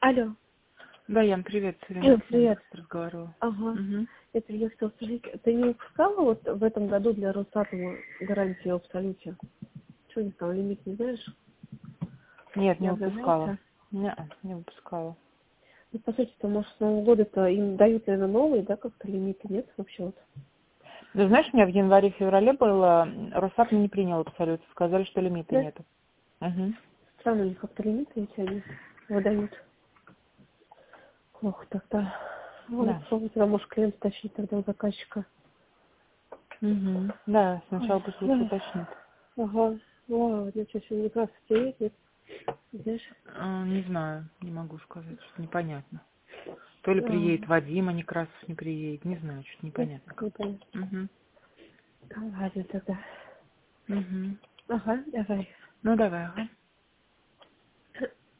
Алло. Да, Ян, привет. Ирина Привет. разговаривала. Ага. Угу. Это я хотела спросить, ты не выпускала вот в этом году для Росатома гарантию в Абсолюте? Что у них там, лимит, не знаешь? Нет, Не не выпускала. обновлялся? Не выпускала. Ну, по сути-то, может, с Нового года-то им дают, наверное, новые, да, как-то лимиты, нет, вообще вот? Да, знаешь, у меня в январе-феврале было, Росатом не принял абсолютно, сказали, что лимита Да? нету. Угу. Странно, у них как-то лимиты эти они выдают. Плохо тогда. Ладно, Да. попробуй тогда, может, клиент тащить тогда у заказчика. Угу. Да, Ой, сначала пусть лучше ой. уточнит. Ага. Ладно, что, сегодня как раз едет, знаешь? Не знаю, не могу сказать, что непонятно. То ли А, приедет Вадим, а Некрасов не приедет. Не знаю, что-то ну, непонятно не как-то. понятно. Угу. Ладно тогда. Угу. Ага, давай. Ну, давай, ага.